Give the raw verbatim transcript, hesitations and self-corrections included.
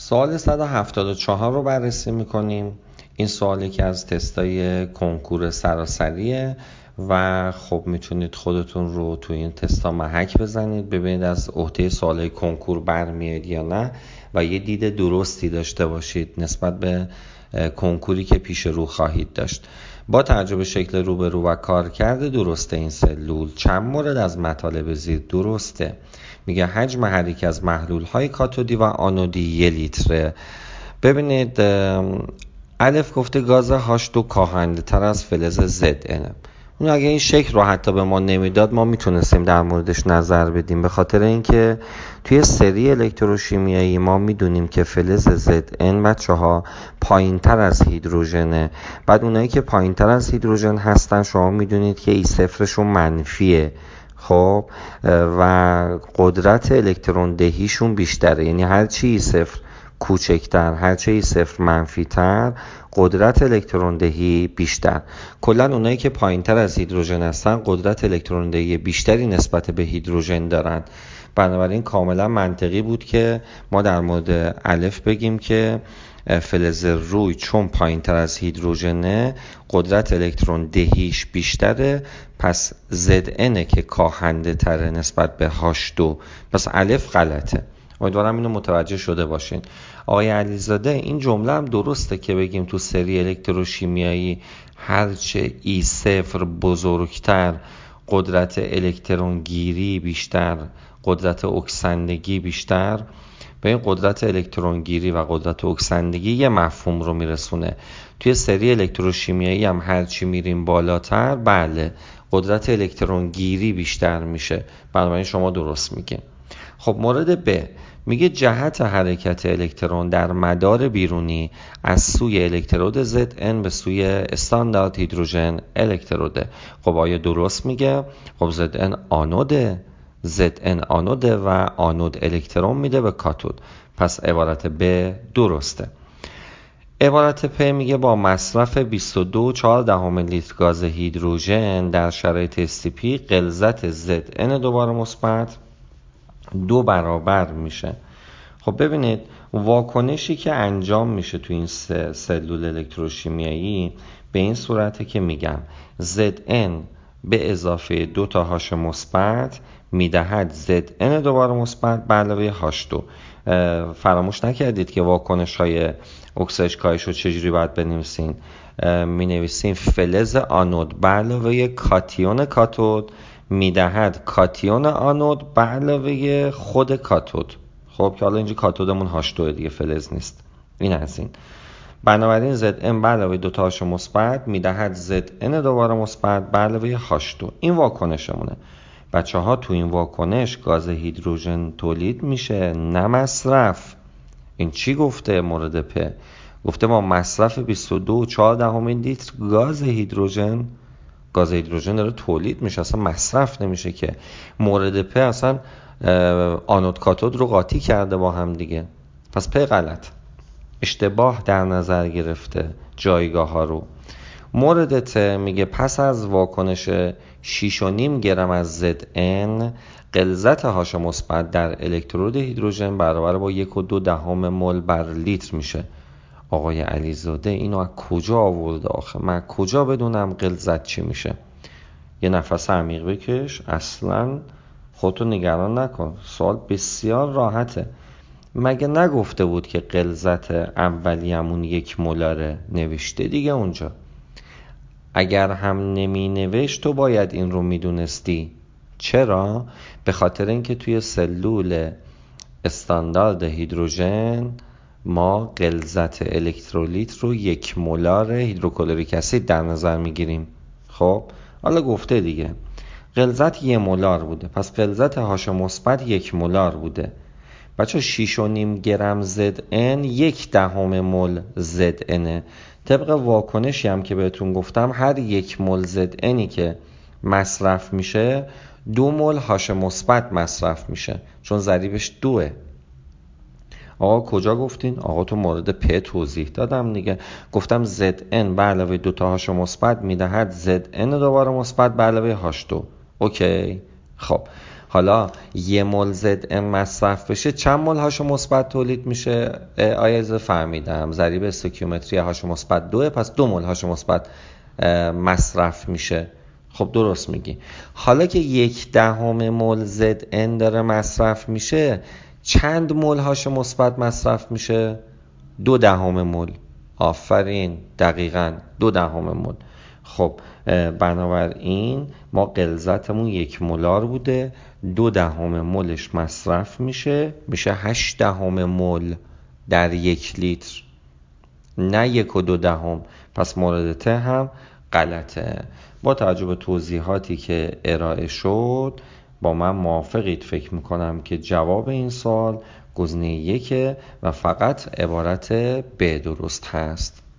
سوال صد و هفتاد و چهار رو بررسی میکنیم. این سوال یکی از تستای کنکور سراسریه و خب میتونید خودتون رو تو این تستا محک بزنید، ببینید از عهده سوالای کنکور برمیاد یا نه و یه دید درستی داشته باشید نسبت به کنکوری که پیش رو خواهید داشت. با توجه به شکل روبرو و کار کرده درسته این سلول. چند مورد از مطالب زیر درسته. میگه حجم هر یک از محلول های کاتودی و آنودی یه لیتره. ببینید الف گفته گاز هاش دو کاهنده تر از فلز زد ان. اون اگه این شکل رو حتی به ما نمیداد ما میتونستیم در موردش نظر بدیم، به خاطر اینکه توی سری الکتروشیمیایی ما میدونیم که فلز زد ان بچه ها پایین تر از هیدروژنه. بعد اونایی که پایین تر از هیدروژن هستن شما میدونید که ای صفرشون منفیه، خب و قدرت الکترون دهیشون بیشتره، یعنی هر چی ای صفر کوچکتر هر چی ای صفر منفی تر قدرت الکترون دهی بیشتر. کلا اونایی که پایین تر از هیدروژن هستن قدرت الکترون دهی بیشتری نسبت به هیدروژن دارن. بنابراین کاملا منطقی بود که ما در مورد الف بگیم که فلز روی چون پایین تر از هیدروژنه قدرت الکترون دهیش بیشتره، پس زد ان که کاهنده تره نسبت به هاش دو، پس الف غلطه. امیدوارم اینو متوجه شده باشین. آقای علیزاده این جمله هم درسته که بگیم تو سری الکتروشیمیایی هرچه ای صفر بزرگتر قدرت الکترون گیری بیشتر، قدرت اکسندگی بیشتر. به این قدرت الکترون گیری و قدرت اکسندگی یه مفهوم رو میرسونه. توی سری الکتروشیمیایی هم هرچی میریم بالاتر بله قدرت الکترون گیری بیشتر میشه. بنابراین شما درست میگه. خب مورد ب میگه جهت حرکت الکترون در مدار بیرونی از سوی الکترود زد ان به سوی استاندارد هیدروژن الکتروده. خب آیا درست میگه؟ خب زد ان آنوده، زد ان آنوده و آنود الکترون میده به کاتود، پس عبارت ب درسته. عبارت پ میگه با مصرف بیست و دو و چهار دهم لیتر گاز هیدروژن در شرایط استیپی غلظت زد ان دوباره مثبت دو برابر میشه. خب ببینید واکنشی که انجام میشه تو این سلول الکتروشیمیایی به این صورته که میگم زد ان به اضافه دو تا هاش مثبت میدهد زد ان دوباره مثبت به علاوه هاش دو. فراموش نکردید که واکنش های اکسایش کاهش رو چجوری باید بنویسین؟ می نویسیم فلز آنود به علاوه کاتیون کاتود میدهد کاتیون آنود به علاوه خود کاتود. خب که حالا اینجا کاتودمون هاش دو دیگه فلز نیست. این از این. بنابراین زد ان به علاوه دو تا هاش مثبت میدهد زد ان دوباره مثبت به علاوه هاش دو. این واکنشمونه. بچه ها تو این واکنش گاز هیدروژن تولید میشه نه مصرف. این چی گفته مورد پ؟ گفته با مصرف بیست و دو و چهار دهم لیتر گاز هیدروژن، گاز هیدروژن داره تولید میشه، اصلا مصرف نمیشه که. مورد پ اصلا آنود کاتود رو قاطی کرده با هم دیگه، پس پ غلط، اشتباه در نظر گرفته جایگاه ها رو. مورد ت میگه پس از واکنش شش و نیم گرم از زد ان غلظت هاش مثبت در الکترود هیدروژن برابر با یک و دو دهم مول بر لیتر میشه. آقای علیزاده اینو از کجا آورده آخه؟ من کجا بدونم غلظت چی میشه؟ یه نفس عمیق بکش، اصلا خودتو نگران نکن، سوال بسیار راحته. مگه نگفته بود که غلظت اولیه‌مون یک مولاره؟ نوشته دیگه اونجا. اگر هم نمی نوشت تو باید این رو میدونستی. چرا؟ به خاطر اینکه توی سلول استاندارد هیدروژن ما غلظت الکترولیت رو یک مولار هیدروکلوریک اسید در نظر میگیریم. خب حالا گفته دیگه غلظت یک مولار بوده، پس غلظت هاش مثبت یک مولار بوده. بچه شش و نیم گرم زد ان یک دهم مول زد انه. طبق واکنشی هم که بهتون گفتم هر یک مول زد انی که مصرف میشه دو مول هاش مثبت مصرف میشه، چون ضریبش دوه. آقا کجا گفتین؟ آقا تو مورد پ توضیح دادم دیگه. گفتم زد ان به علاوه دو تا هاش مثبت میدهد زد ان دوباره مثبت به علاوه هاش دو. اوکی. خب حالا یه مول زد ام مصرف بشه چند مول هاشو مثبت تولید میشه؟ آیز فهمیدم ضریب استوکیومتری هاشو مثبت دوه، پس دو مول هاشو مثبت مصرف میشه. خب درست میگی. حالا که یک دهم مول زد ان داره مصرف میشه، چند مول هاشو مثبت مصرف میشه؟ دو دهم مول. آفرین، دقیقاً دو دهم مول. خب بنابراین ما غلظتمون یک مولار بوده، دو دهم مولش مصرف میشه، میشه هشت دهم مول در یک لیتر، نه یک و دو دهم. پس مورد ته هم غلطه. با توجه به توضیحاتی که ارائه شد با من موافقید فکر میکنم که جواب این سوال گزینه یکه و فقط عبارت ب درست هست.